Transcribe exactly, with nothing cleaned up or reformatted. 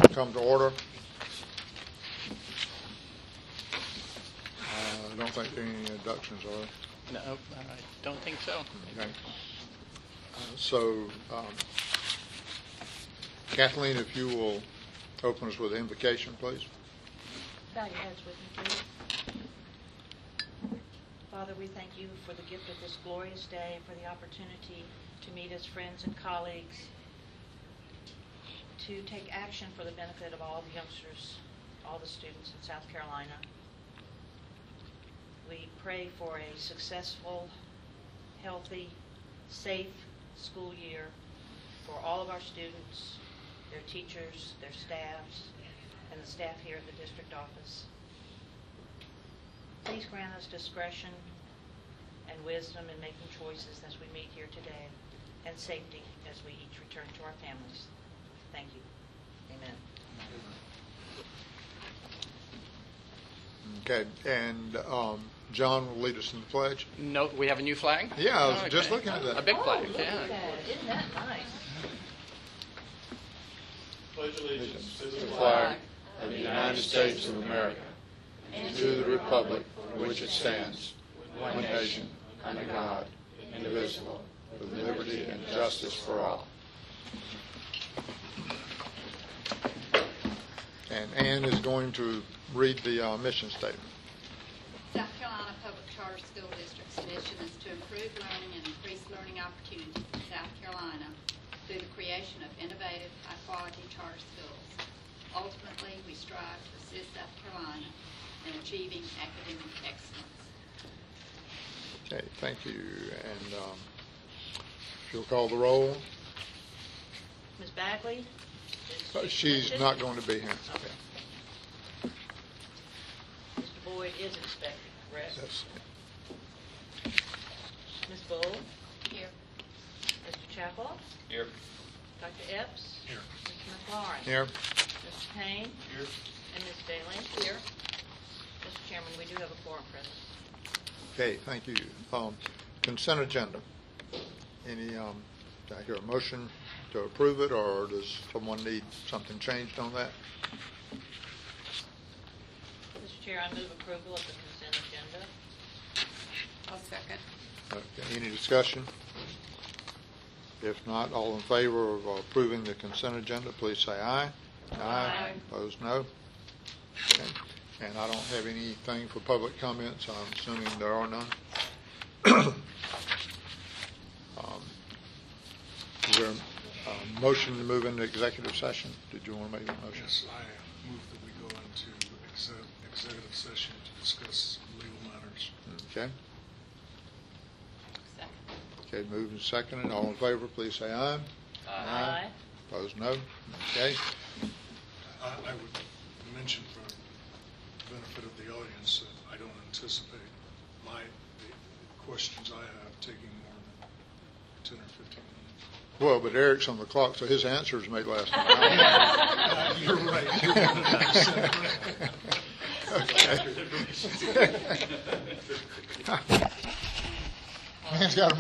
come to order. Uh, I don't think there are any introductions, are there? No, I don't think so. Okay. Uh, so, um, Kathleen, if you will open us with an invocation, please. Bow your heads with me, please. Father, we thank you for the gift of this glorious day and for the opportunity to meet as friends and colleagues, to take action for the benefit of all the youngsters, all the students in South Carolina. We pray for a successful, healthy, safe school year for all of our students, their teachers, their staffs, and the staff here at the district office. Please grant us discretion and wisdom in making choices as we meet here today, and safety as we each return to our families. Thank you. Amen. Okay, and um, John will lead us in the pledge. No, we have a new flag? Yeah, I was Oh, just okay. looking at that. A big flag, Oh, look yeah. at that. Isn't that nice? Pledge allegiance to the The flag flag of the United States of America, and to the republic for which it stands, one nation, under God, indivisible, with liberty and justice for all. And Ann is going to read the uh, mission statement. South Carolina Public Charter School District's mission is to improve learning and increase learning opportunities in South Carolina through the creation of innovative, high-quality charter schools. Ultimately, we strive to assist South Carolina in achieving academic excellence. Okay, thank you. And um, if you'll call the roll. Miz Bagley? Is Uh, she She's expected? not going to be here. Okay. Mister Boyd is expected, correct? Yes. Miz Bull? Here. Mister Chappell? Here. Doctor Epps? Here. Mister McLaurin? Here. Mister Payne? Here. And Miz Daly? Here. Mister Chairman, we do have a quorum present. Okay, thank you. Um, consent agenda. Any, um, do I hear a motion to approve it, or does someone need something changed on that? Mister Chair, I move approval of the consent agenda. I'll second. Okay, any discussion? If not, all in favor of approving the consent agenda, please say aye. Aye. Opposed, no. Okay. And I don't have anything for public comments. I'm assuming there are none. um, is there a motion to move into executive session? Did you want to make a motion? Yes, I move that we go into exe- executive session to discuss legal matters. Okay. Second. Okay, moved and seconded. All in favor, please say aye. Aye. Opposed, no. Okay. I, I would mention for the benefit of the audience that I don't anticipate my, the questions I have taking more than ten or fifteen minutes. Well, but Eric's on the clock, so his answers may last an hour. Uh, You're right. You're one hundred percent right. Okay. Man's got to